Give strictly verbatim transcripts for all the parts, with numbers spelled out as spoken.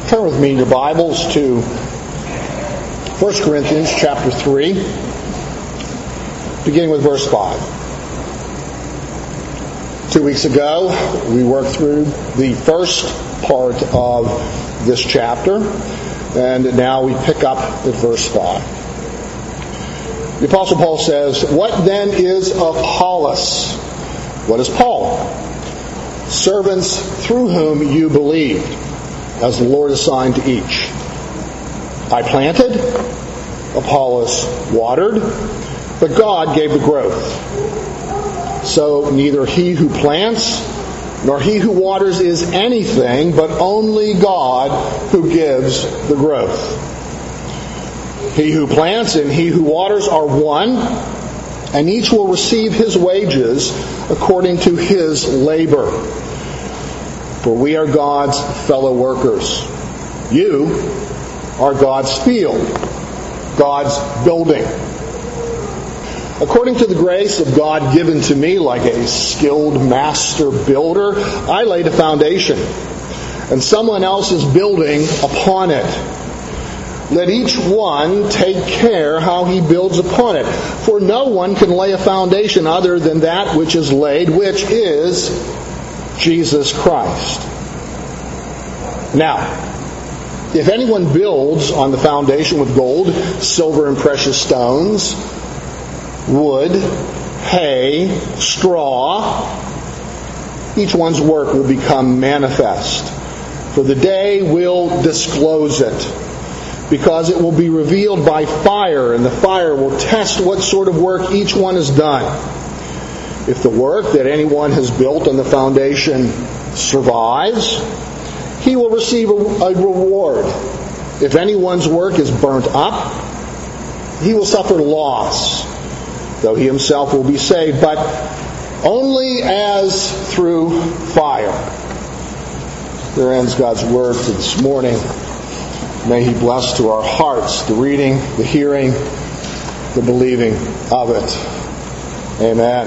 Turn with me in your Bibles to First Corinthians chapter three, beginning with verse five. Two weeks ago, we worked through the first part of this chapter, and now we pick up at verse five. The Apostle Paul says, "What then is Apollos?" What is Paul? "Servants through whom you believed, as the Lord assigned to each. I planted, Apollos watered, but God gave the growth. So neither he who plants nor he who waters is anything, but only God who gives the growth. He who plants and he who waters are one, and each will receive his wages according to his labor. For we are God's fellow workers. You are God's field, God's building. According to the grace of God given to me like a skilled master builder, I laid a foundation, and someone else is building upon it. Let each one take care how he builds upon it. For no one can lay a foundation other than that which is laid, which is Jesus Christ. Now, if anyone builds on the foundation with gold, silver, and precious stones, wood, hay, straw, each one's work will become manifest. For the day will disclose it, because it will be revealed by fire, and the fire will test what sort of work each one has done. If the work that anyone has built on the foundation survives, he will receive a, a reward. If anyone's work is burnt up, he will suffer loss, though he himself will be saved, but only as through fire. There ends God's word for this morning. May He bless to our hearts the reading, the hearing, the believing of it. Amen.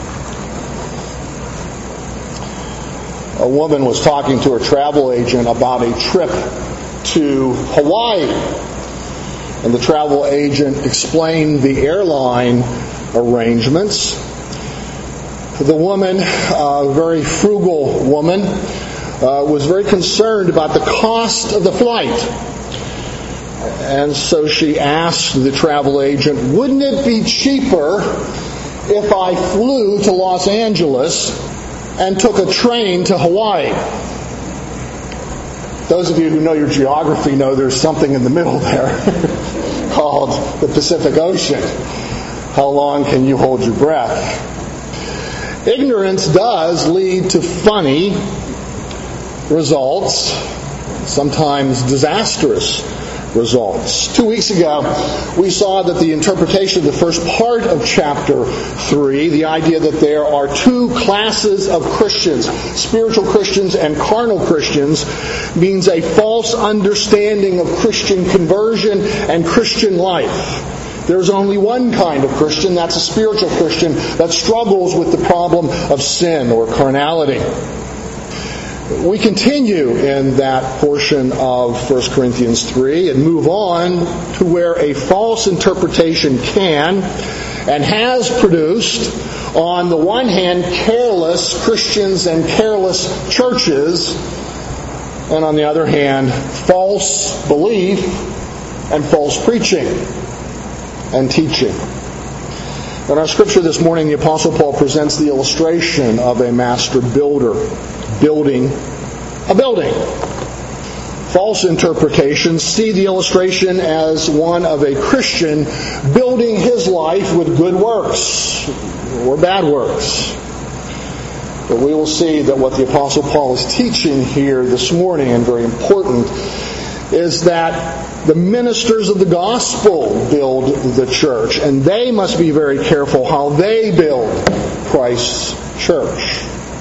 A woman was talking to her travel agent about a trip to Hawaii. And the travel agent explained the airline arrangements. The woman, a very frugal woman, uh, was very concerned about the cost of the flight. And so she asked the travel agent, "Wouldn't it be cheaper if I flew to Los Angeles and took a train to Hawaii?" Those of you who know your geography know there's something in the middle there called the Pacific Ocean. How long can you hold your breath? Ignorance does lead to funny results, sometimes disastrous results. Two weeks ago, we saw that the interpretation of the first part of chapter three, the idea that there are two classes of Christians, spiritual Christians and carnal Christians, means a false understanding of Christian conversion and Christian life. There's only one kind of Christian, that's a spiritual Christian that struggles with the problem of sin or carnality. We continue in that portion of First Corinthians three and move on to where a false interpretation can and has produced, on the one hand, careless Christians and careless churches, and on the other hand, false belief and false preaching and teaching. In our scripture this morning, the Apostle Paul presents the illustration of a master builder building a building. False interpretations see the illustration as one of a Christian building his life with good works or bad works. But we will see that what the Apostle Paul is teaching here this morning, and very important, is that the ministers of the gospel build the church, and they must be very careful how they build Christ's church.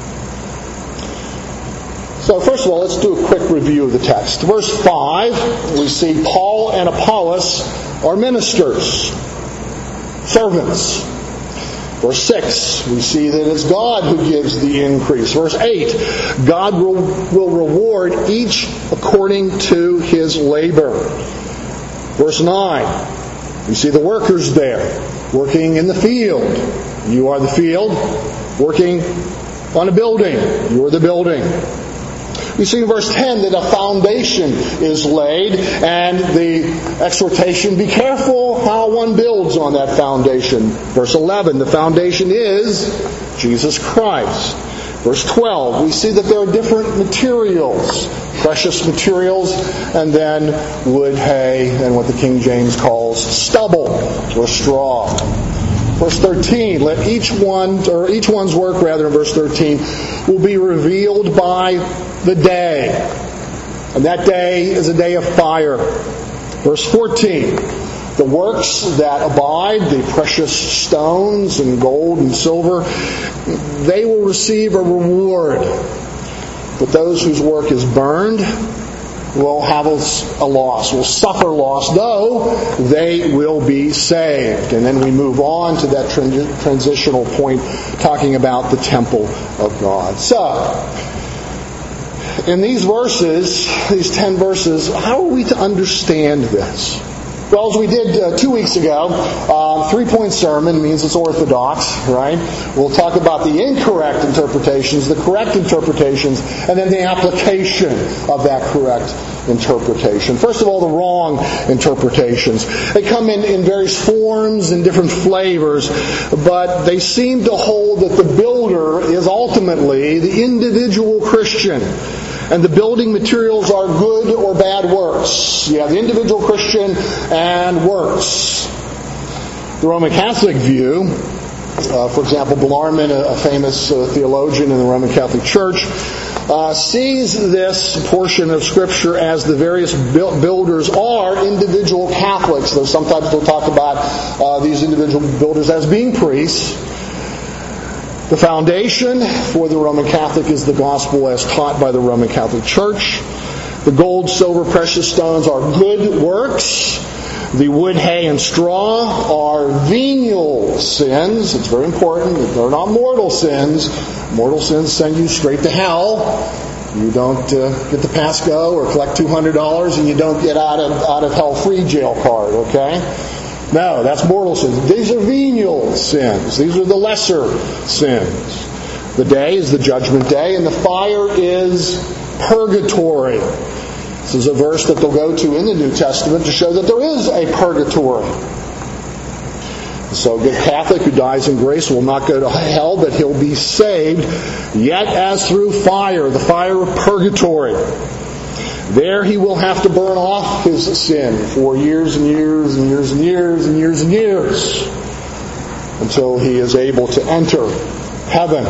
So first of all, let's do a quick review of the text. Verse five, we see Paul and Apollos are ministers, servants. Verse six, we see that it's God who gives the increase. Verse eight, God will, will reward each according to his labor. Verse nine, we see the workers there, working in the field. You are the field, working on a building. You are the building. We see in verse ten that a foundation is laid, and the exhortation, be careful how one builds on that foundation. Verse eleven, the foundation is Jesus Christ. Verse twelve, we see that there are different materials, precious materials, and then wood, hay, and what the King James calls stubble or straw. Verse thirteen, let each one, or each one's work rather in verse thirteen, will be revealed by the day. And that day is a day of fire. Verse fourteen, the works that abide, the precious stones and gold and silver, they will receive a reward. But those whose work is burned will have a loss, will suffer loss, though they will be saved. And then we move on to that transitional point, talking about the temple of God. So, in these verses, these ten verses, how are we to understand this? Well, as we did uh, two weeks ago, uh, three-point sermon means it's orthodox, right? We'll talk about the incorrect interpretations, the correct interpretations, and then the application of that correct interpretation. First of all, the wrong interpretations. They come in, in various forms and different flavors, but they seem to hold that the builder is ultimately the individual Christian. And the building materials are good or bad works. You have the individual Christian and works. The Roman Catholic view, uh, for example, Bellarmine, a, a famous uh, theologian in the Roman Catholic Church, uh, sees this portion of Scripture as the various builders are individual Catholics. Though sometimes they'll talk about uh, these individual builders as being priests. The foundation for the Roman Catholic is the gospel as taught by the Roman Catholic Church. The gold, silver, precious stones are good works. The wood, hay, and straw are venial sins. It's very important that they're not mortal sins. Mortal sins send you straight to hell. You don't uh, get the pass go or collect two hundred dollars, and you don't get out of out of hell free jail card, okay? No, that's mortal sins. These are venial sins. These are the lesser sins. The day is the judgment day, and the fire is purgatory. This is a verse that they'll go to in the New Testament to show that there is a purgatory. So a good Catholic who dies in grace will not go to hell, but he'll be saved, yet as through fire, the fire of purgatory. There he will have to burn off his sin for years and years and years and years and years and years until he is able to enter heaven.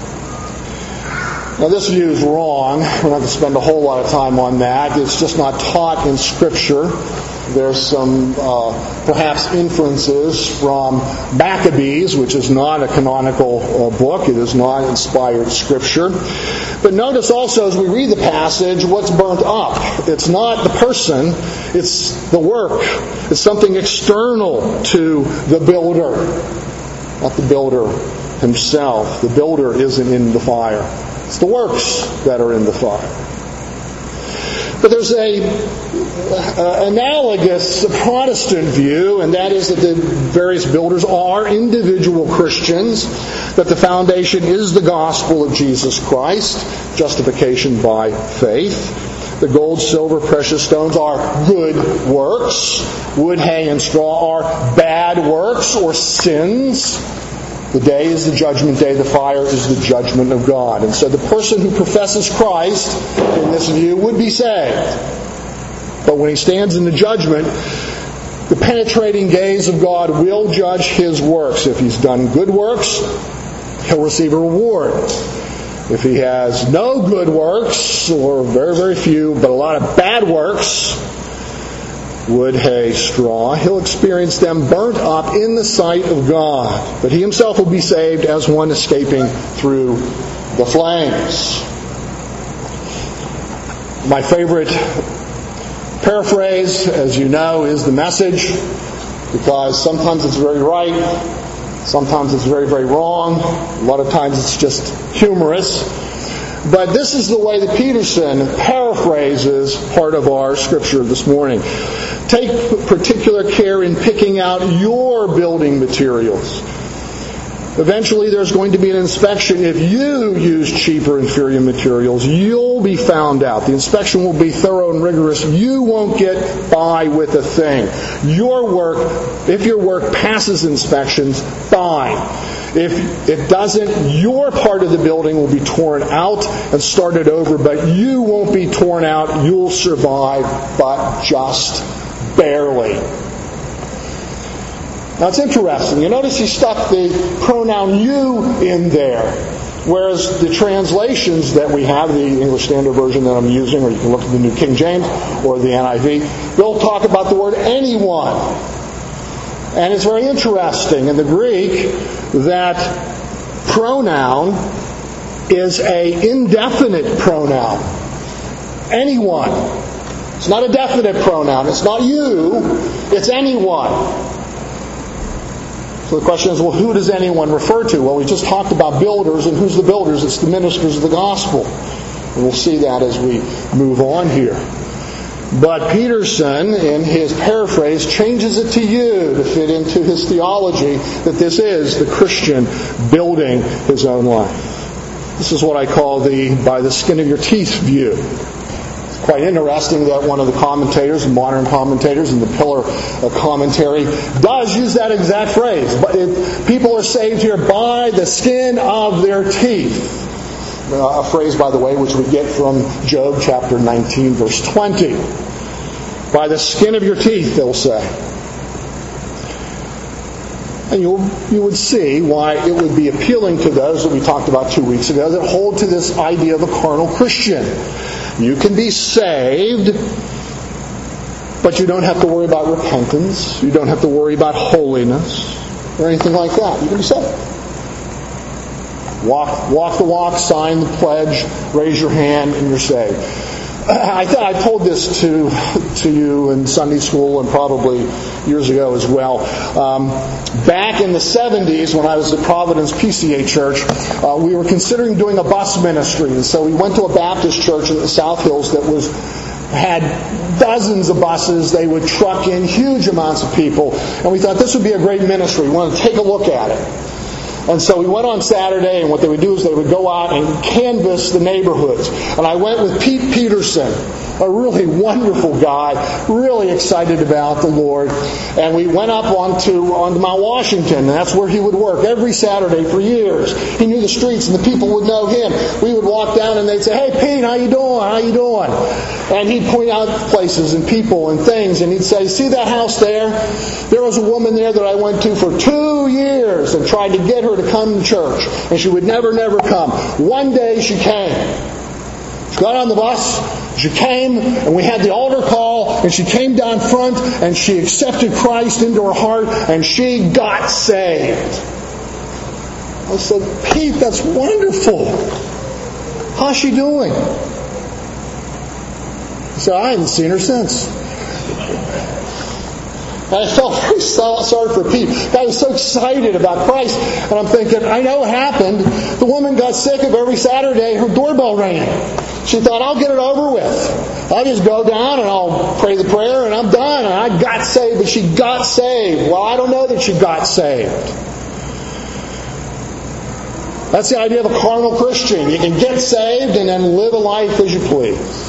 Now this view is wrong. We're not going to spend a whole lot of time on that. It's just not taught in Scripture. There's some uh, perhaps inferences from Maccabees, which is not a canonical uh, book. It is not inspired Scripture. But notice also as we read the passage what's burnt up. It's not the person, it's the work. It's something external to the builder, not the builder himself. The builder isn't in the fire. It's the works that are in the fire. But there's a uh, analogous Protestant view, and that is that the various builders are individual Christians, that the foundation is the gospel of Jesus Christ, justification by faith. The gold, silver, precious stones are good works. Wood, hay, and straw are bad works or sins. The day is the judgment day. The fire is the judgment of God. And so the person who professes Christ, in this view, would be saved. But when he stands in the judgment, the penetrating gaze of God will judge his works. If he's done good works, he'll receive a reward. If he has no good works, or very, very few, but a lot of bad works, wood, hay, straw, he'll experience them burnt up in the sight of God. But he himself will be saved as one escaping through the flames. My favorite paraphrase, as you know, is The Message, because sometimes it's very right, Sometimes it's very, very wrong. A lot of times it's just humorous. But this is the way that Peterson paraphrases part of our scripture this morning. Take particular care in picking out your building materials. Eventually there's going to be an inspection. If you use cheap or inferior materials, you'll be found out. The inspection will be thorough and rigorous. You won't get by with a thing. Your work, if your work passes inspections, fine. If it doesn't, your part of the building will be torn out and started over, but you won't be torn out. You'll survive, but just barely. Now it's interesting. You notice he stuck the pronoun you in there. Whereas the translations that we have, the English Standard Version that I'm using, or you can look at the New King James or the N I V, they'll talk about the word anyone. And it's very interesting in the Greek that pronoun is an indefinite pronoun. Anyone. It's not a definite pronoun. It's not you. It's anyone. So the question is, well, who does anyone refer to? Well, we just talked about builders, and who's the builders? It's the ministers of the gospel. And we'll see that as we move on here. But Peterson, in his paraphrase, changes it to you to fit into his theology that this is the Christian building his own life. This is what I call the by the skin of your teeth view. It's quite interesting that one of the commentators, modern commentators in the Pillar commentary, does use that exact phrase. But it, people are saved here by the skin of their teeth. Uh, a phrase, by the way, which we get from Job chapter nineteen, verse twenty. By the skin of your teeth, they'll say. And you you would see why it would be appealing to those that we talked about two weeks ago that hold to this idea of a carnal Christian. You can be saved, but you don't have to worry about repentance. You don't have to worry about holiness or anything like that. You can be saved. Walk, walk the walk, sign the pledge, raise your hand, and you're saved. I th- I told this to to you in Sunday school and probably years ago as well. Um, back in the seventies, when I was at Providence P C A Church, uh, we were considering doing a bus ministry, and so we went to a Baptist church in the South Hills that was had dozens of buses. They would truck in huge amounts of people, and we thought this would be a great ministry. We wanted to take a look at it. And so we went on Saturday, and what they would do is they would go out and canvass the neighborhoods. And I went with Pete Peterson, a really wonderful guy, really excited about the Lord. And we went up onto, onto Mount Washington, and that's where he would work every Saturday for years. He knew the streets, and the people would know him. We would walk down, and they'd say, "Hey, Pete, how you doing? How you doing?" And he'd point out places and people and things, and he'd say, "See that house there? There was a woman there that I went to for two years and tried to get her to come to church, and she would never, never come. One day she came. She got on the bus, she came, and we had the altar call, and she came down front, and she accepted Christ into her heart, and she got saved." I said, "Pete, that's wonderful. How's she doing?" He said, "I haven't seen her since." And I felt very sorry for Pete. The guy was so excited about Christ. And I'm thinking, I know what happened. The woman got sick of every Saturday. Her doorbell rang. She thought, I'll get it over with. I'll just go down and I'll pray the prayer and I'm done. And I got saved, but she got saved. Well, I don't know that she got saved. That's the idea of a carnal Christian. You can get saved and then live a life as you please.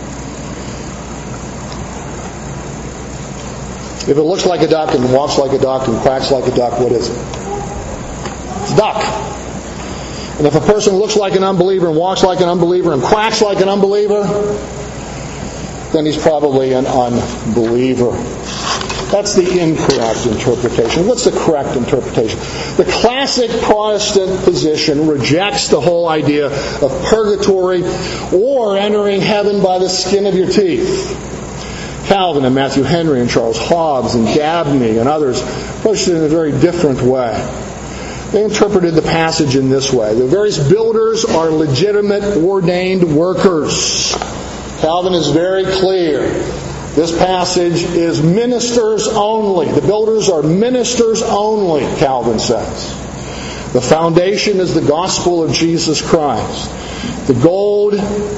If it looks like a duck and walks like a duck and quacks like a duck, what is it? It's a duck. And if a person looks like an unbeliever and walks like an unbeliever and quacks like an unbeliever, then he's probably an unbeliever. That's the incorrect interpretation. What's the correct interpretation? The classic Protestant position rejects the whole idea of purgatory or entering heaven by the skin of your teeth. Calvin and Matthew Henry and Charles Hobbes and Dabney and others approached it in a very different way. They interpreted the passage in this way. The various builders are legitimate ordained workers. Calvin is very clear This passage is ministers only. The builders are ministers only, Calvin says. The foundation is the gospel of Jesus Christ. The gold,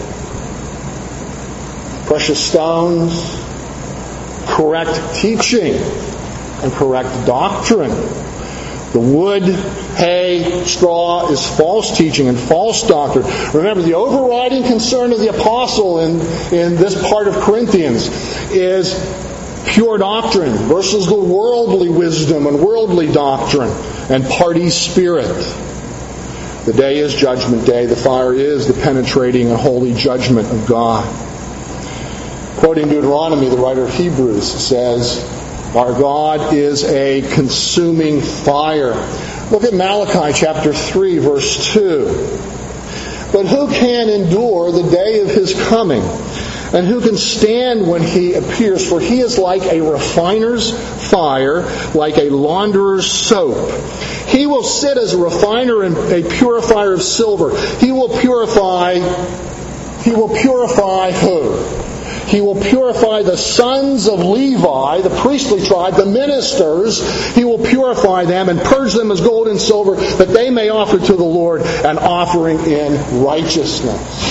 precious stones, correct teaching, and correct doctrine. The wood, hay, straw is false teaching and false doctrine. Remember, the overriding concern of the apostle in, in this part of Corinthians is pure doctrine versus the worldly wisdom and worldly doctrine and party spirit. The day is judgment day. The fire is the penetrating and holy judgment of God. Quoting Deuteronomy, the writer of Hebrews says, our God is a consuming fire. Look at Malachi chapter three, verse two. But who can endure the day of his coming? And who can stand when he appears? For he is like a refiner's fire, like a launderer's soap. He will sit as a refiner and a purifier of silver. He will purify, he will purify who? He will purify the sons of Levi, the priestly tribe, the ministers. He will purify them and purge them as gold and silver, that they may offer to the Lord an offering in righteousness.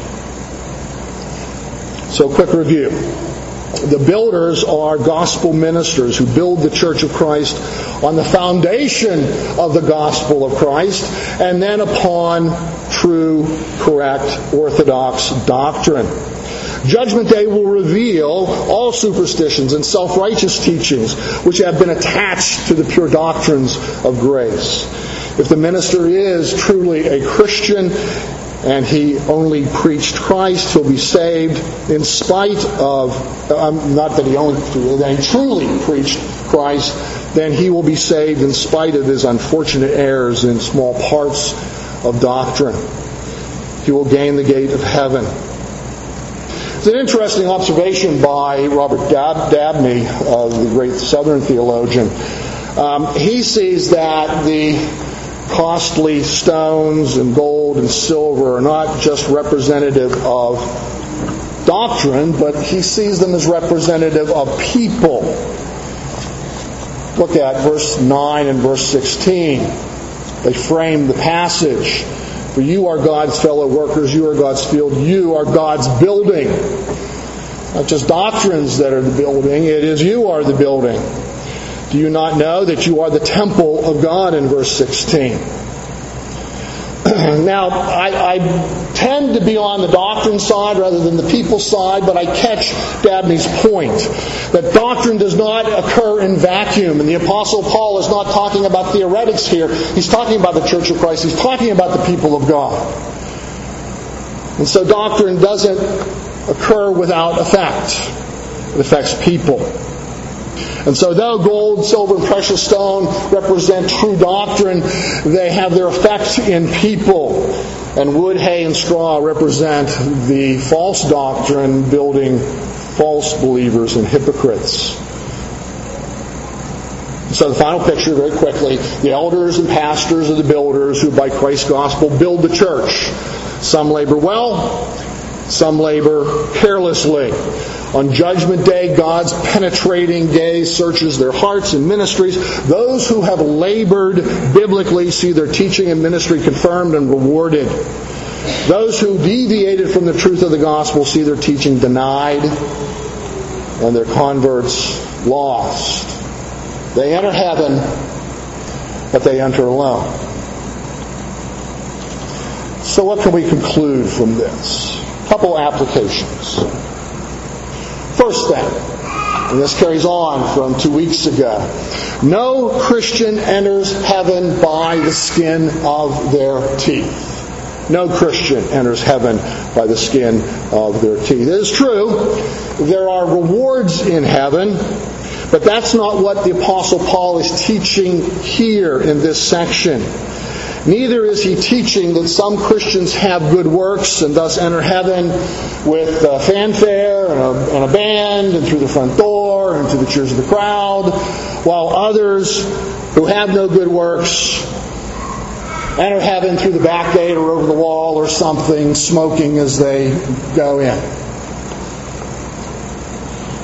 So, quick review. The builders are gospel ministers who build the church of Christ on the foundation of the gospel of Christ and then upon true, correct, orthodox doctrine. Judgment Day will reveal all superstitions and self-righteous teachings which have been attached to the pure doctrines of grace. If the minister is truly a Christian and he only preached Christ, he'll be saved in spite of, um, not that he only, that he truly preached Christ, then he will be saved in spite of his unfortunate errors in small parts of doctrine. He will gain the gate of heaven. It's an interesting observation by Robert Dab- Dabney, uh, the great Southern theologian. Um, he sees that the costly stones and gold and silver are not just representative of doctrine, but he sees them as representative of people. Look at verse nine and verse sixteen. They frame the passage. For you are God's fellow workers, you are God's field, you are God's building. Not just doctrines that are the building, it is you are the building. Do you not know that you are the temple of God in verse sixteen? Now, I, I tend to be on the doctrine side rather than the people side, but I catch Dabney's point that doctrine does not occur in vacuum. And the Apostle Paul is not talking about theoretics here. He's talking about the Church of Christ. He's talking about the people of God. And so doctrine doesn't occur without effect. It affects people. And so though gold, silver, and precious stone represent true doctrine, they have their effect in people. And wood, hay, and straw represent the false doctrine building false believers and hypocrites. So the final picture, very quickly, the elders and pastors are the builders who by Christ's gospel build the church. Some labor well, some labor carelessly. On Judgment Day, God's penetrating gaze searches their hearts and ministries. Those who have labored biblically see their teaching and ministry confirmed and rewarded. Those who deviated from the truth of the gospel see their teaching denied and their converts lost. They enter heaven, but they enter alone. So what can we conclude from this? A couple applications. First thing, and this carries on from two weeks ago, no Christian enters heaven by the skin of their teeth. No Christian enters heaven by the skin of their teeth. It is true, there are rewards in heaven, but that's not what the Apostle Paul is teaching here in this section. Neither is he teaching that some Christians have good works and thus enter heaven with uh, fanfare and a, and a band and through the front door and to the cheers of the crowd, while others who have no good works enter heaven through the back gate or over the wall or something, smoking as they go in.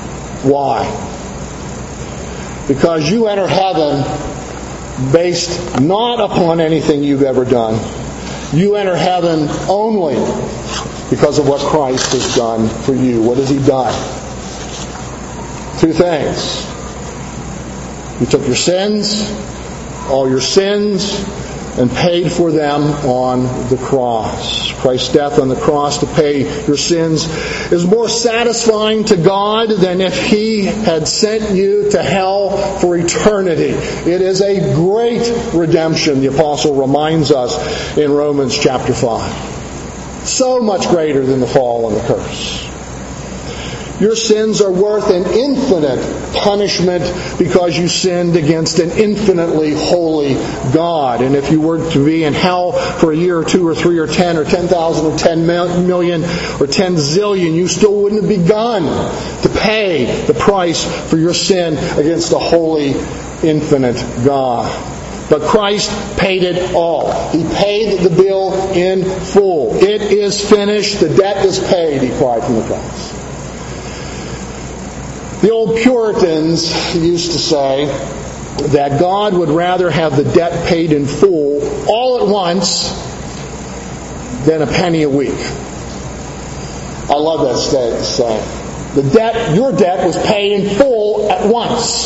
Why? Because you enter heaven based not upon anything you've ever done. You enter heaven only because of what Christ has done for you. What has He done? Two things. He took your sins, all your sins, and paid for them on the cross. Christ's death on the cross to pay your sins is more satisfying to God than if He had sent you to hell for eternity. It is a great redemption, the apostle reminds us in Romans chapter five. So much greater than the fall and the curse. Your sins are worth an infinite punishment because you sinned against an infinitely holy God. And if you were to be in hell for a year or two or three or ten or ten thousand or ten million or ten zillion, you still wouldn't have begun to pay the price for your sin against a holy, infinite God. But Christ paid it all. He paid the bill in full. It is finished. The debt is paid, He cried from the cross. The old Puritans used to say that God would rather have the debt paid in full all at once than a penny a week. I love that saying. The debt, your debt was paid in full at once.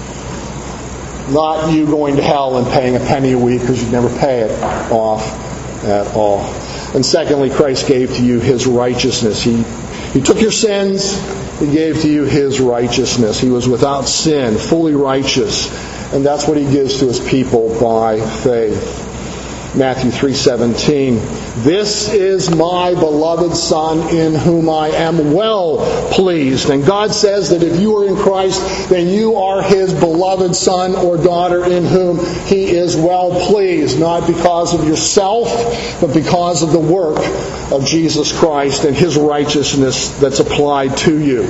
Not you going to hell and paying a penny a week because you'd never pay it off at all. And secondly, Christ gave to you His righteousness. He, he took your sins. He gave to you His righteousness. He was without sin, fully righteous. And that's what He gives to His people by faith. Matthew three seventeen. This is my beloved Son in whom I am well pleased. And God says that if you are in Christ, then you are His beloved son or daughter in whom He is well pleased. Not because of yourself, but because of the work of Jesus Christ and His righteousness that's applied to you.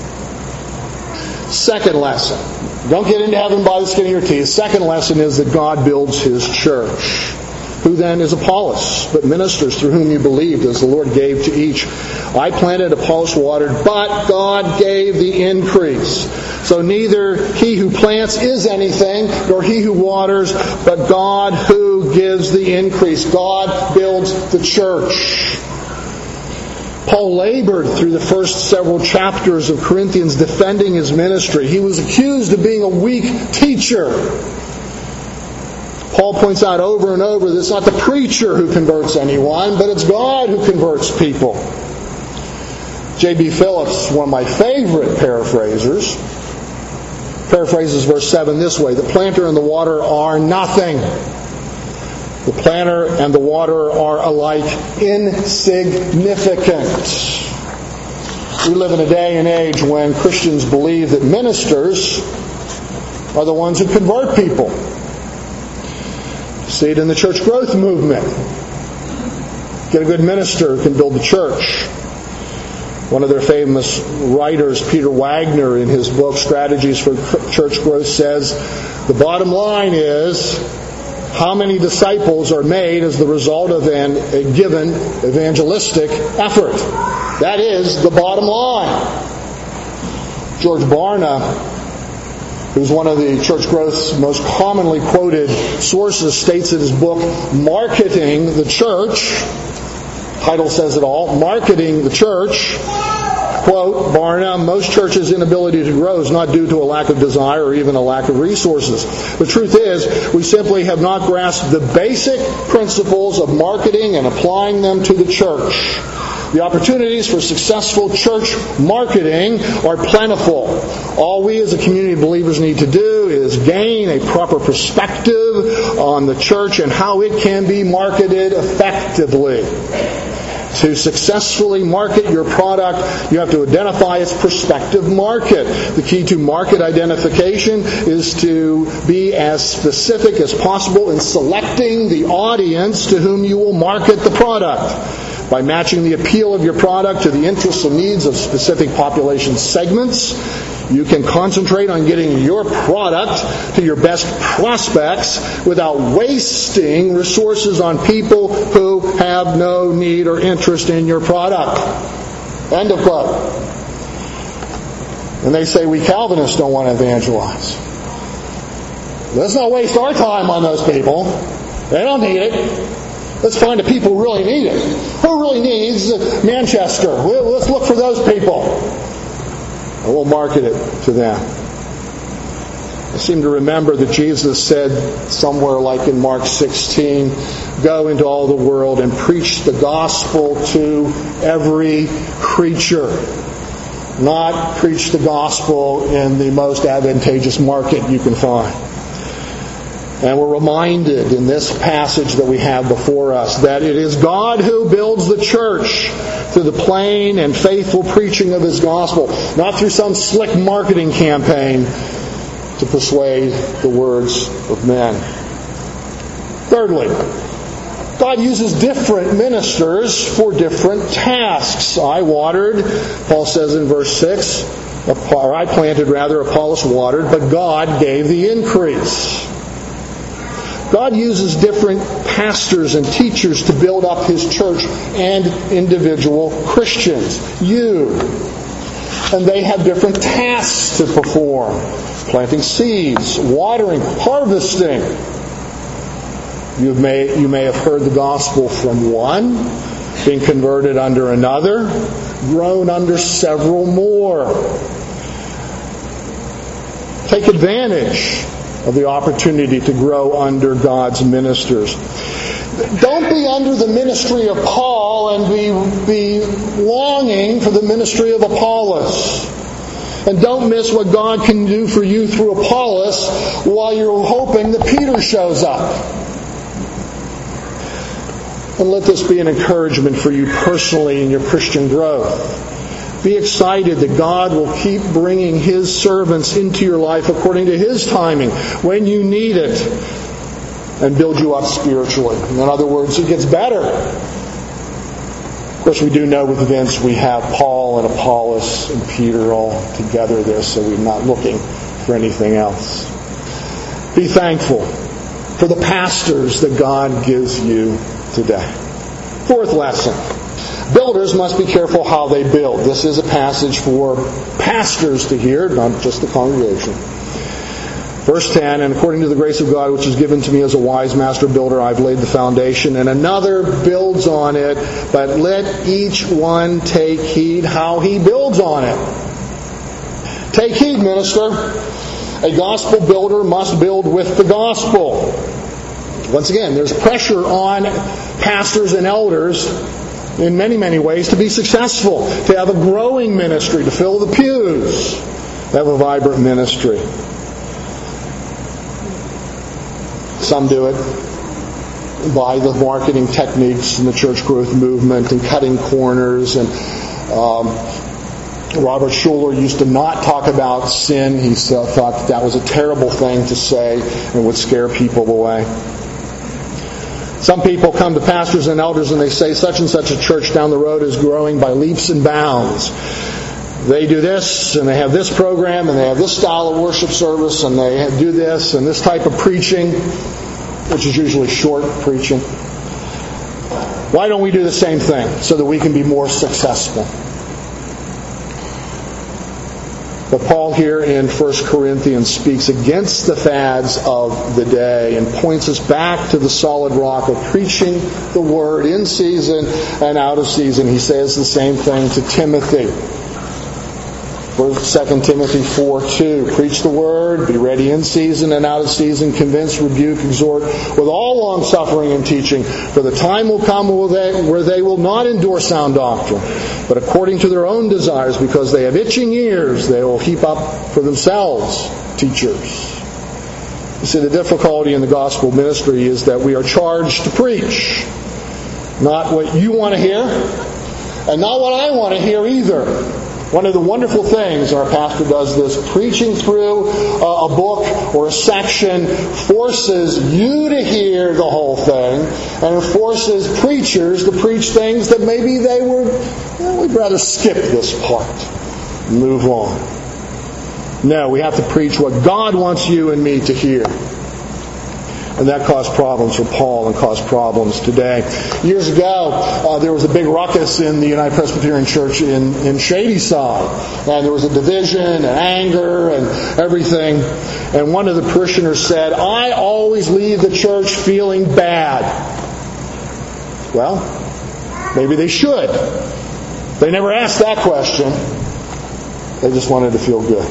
Second lesson. Don't get into heaven by the skin of your teeth. Second lesson is that God builds His church. Who then is Apollos, but ministers through whom you believed, as the Lord gave to each. I planted, Apollos watered, but God gave the increase. So neither he who plants is anything, nor he who waters, but God who gives the increase. God builds the church. Paul labored through the first several chapters of Corinthians defending his ministry. He was accused of being a weak teacher. Paul points out over and over that it's not the preacher who converts anyone, but it's God who converts people. J B Phillips, one of my favorite paraphrasers, paraphrases verse seven this way: the planter and the water are nothing. The planter and the water are alike insignificant. We live in a day and age when Christians believe that ministers are the ones who convert people. See it in the church growth movement. Get a good minister who can build the church. One of their famous writers, Peter Wagner, in his book Strategies for Church Growth says, the bottom line is how many disciples are made as the result of an, a given evangelistic effort. That is the bottom line. George Barna, who's one of the church growth's most commonly quoted sources, states in his book, Marketing the Church, title says it all, Marketing the Church, quote, Barna, most churches' inability to grow is not due to a lack of desire or even a lack of resources. The truth is, we simply have not grasped the basic principles of marketing and applying them to the church. The opportunities for successful church marketing are plentiful. All we as a community of believers need to do is gain a proper perspective on the church and how it can be marketed effectively. To successfully market your product, you have to identify its prospective market. The key to market identification is to be as specific as possible in selecting the audience to whom you will market the product. By matching the appeal of your product to the interests and needs of specific population segments, you can concentrate on getting your product to your best prospects without wasting resources on people who have no need or interest in your product. End of quote. And they say we Calvinists don't want to evangelize. Let's not waste our time on those people. They don't need it. Let's find the people who really need it. Who really needs Manchester? Let's look for those people. And we'll market it to them. I seem to remember that Jesus said somewhere like in Mark sixteen, go into all the world and preach the gospel to every creature. Not preach the gospel in the most advantageous market you can find. And we're reminded in this passage that we have before us that it is God who builds the church through the plain and faithful preaching of His gospel, not through some slick marketing campaign to persuade the words of men. Thirdly, God uses different ministers for different tasks. I watered, Paul says in verse six, or I planted rather, Apollos watered, but God gave the increase. God uses different pastors and teachers to build up His church and individual Christians. You. And they have different tasks to perform. Planting seeds, watering, harvesting. You may, you may have heard the gospel from one, being converted under another, grown under several more. Take advantage of the opportunity to grow under God's ministers. Don't be under the ministry of Paul and be, be longing for the ministry of Apollos. And don't miss what God can do for you through Apollos while you're hoping that Peter shows up. And let this be an encouragement for you personally in your Christian growth. Be excited that God will keep bringing His servants into your life according to His timing, when you need it, and build you up spiritually. In other words, it gets better. Of course, we do know with Vince we have Paul and Apollos and Peter all together there, so we're not looking for anything else. Be thankful for the pastors that God gives you today. Fourth lesson. Builders must be careful how they build. This is a passage for pastors to hear, not just the congregation. Verse ten, and according to the grace of God which is given to me as a wise master builder, I've laid the foundation, and another builds on it, but let each one take heed how he builds on it. Take heed, minister. A gospel builder must build with the gospel. Once again, there's pressure on pastors and elders in many, many ways to be successful, to have a growing ministry, to fill the pews, to have a vibrant ministry. Some do it by the marketing techniques in the church growth movement and cutting corners. And um, Robert Schuller used to not talk about sin. He uh, thought that, that was a terrible thing to say and would scare people away. Some people come to pastors and elders and they say such and such a church down the road is growing by leaps and bounds. They do this and they have this program and they have this style of worship service and they do this and this type of preaching, which is usually short preaching. Why don't we do the same thing so that we can be more successful? But Paul here in First Corinthians speaks against the fads of the day and points us back to the solid rock of preaching the Word in season and out of season. He says the same thing to Timothy. Second Timothy four two, preach the Word, be ready in season and out of season, convince, rebuke, exhort, with all long-suffering and teaching. For the time will come where they will not endure sound doctrine, but according to their own desires, because they have itching ears, they will heap up for themselves teachers. You see, the difficulty in the gospel ministry is that we are charged to preach. Not what you want to hear, and not what I want to hear either. One of the wonderful things, our pastor does this, preaching through a book or a section forces you to hear the whole thing, and it forces preachers to preach things that maybe they were, well, we'd rather skip this part and move on. No, we have to preach what God wants you and me to hear. And that caused problems for Paul and caused problems today. Years ago, uh, there was a big ruckus in the United Presbyterian Church in, in Shadyside. And there was a division and anger and everything. And one of the parishioners said, "I always leave the church feeling bad." Well, maybe they should. They never asked that question. They just wanted to feel good.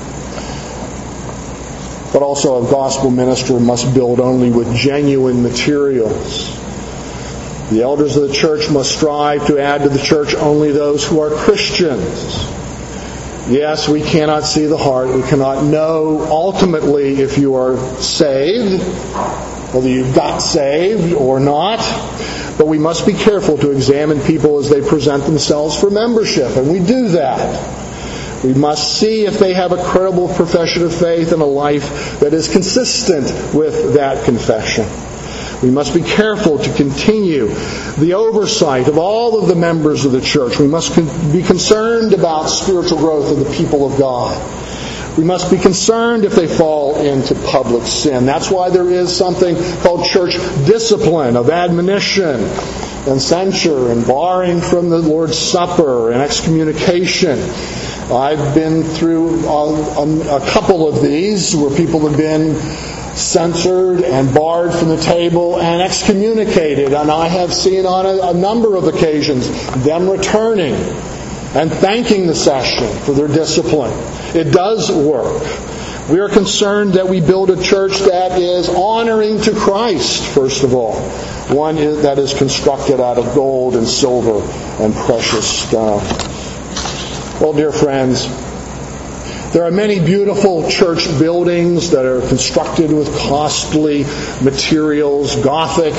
But also a gospel minister must build only with genuine materials. The elders of the church must strive to add to the church only those who are Christians. Yes, we cannot see the heart. We cannot know ultimately if you are saved, whether you got saved or not. But we must be careful to examine people as they present themselves for membership. And we do that. We must see if they have a credible profession of faith and a life that is consistent with that confession. We must be careful to continue the oversight of all of the members of the church. We must be concerned about spiritual growth of the people of God. We must be concerned if they fall into public sin. That's why there is something called church discipline, of admonition and censure and barring from the Lord's Supper and excommunication. I've been through a, a couple of these where people have been censored and barred from the table and excommunicated. And I have seen on a, a number of occasions them returning and thanking the session for their discipline. It does work. We are concerned that we build a church that is honoring to Christ, first of all. One that is constructed out of gold and silver and precious stone. Well, dear friends, there are many beautiful church buildings that are constructed with costly materials, Gothic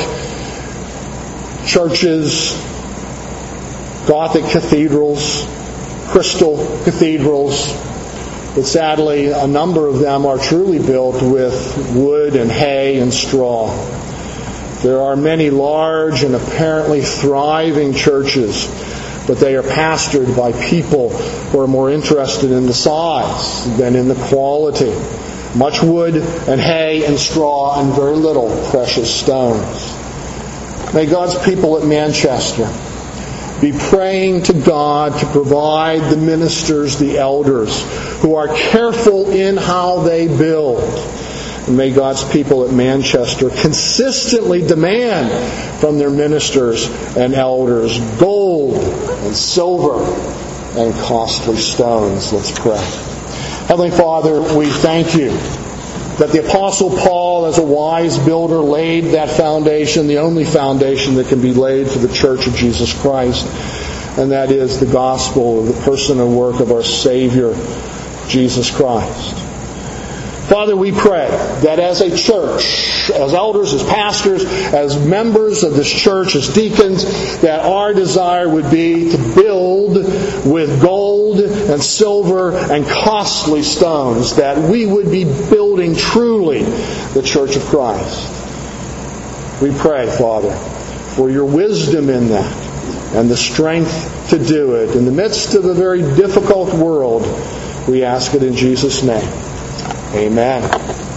churches, Gothic cathedrals, crystal cathedrals. But sadly, a number of them are truly built with wood and hay and straw. There are many large and apparently thriving churches, but they are pastored by people who are more interested in the size than in the quality. Much wood and hay and straw and very little precious stones. May God's people at Manchester be praying to God to provide the ministers, the elders, who are careful in how they build. And may God's people at Manchester consistently demand from their ministers and elders gold and silver and costly stones. Let's pray. Heavenly Father, we thank you that the Apostle Paul, as a wise builder, laid that foundation, the only foundation that can be laid for the Church of Jesus Christ, and that is the gospel of the person and work of our Savior, Jesus Christ. Father, we pray that as a church, as elders, as pastors, as members of this church, as deacons, that our desire would be to build with gold and silver and costly stones, that we would be building truly the Church of Christ. We pray, Father, for your wisdom in that and the strength to do it. In the midst of a very difficult world, we ask it in Jesus' name. Amen.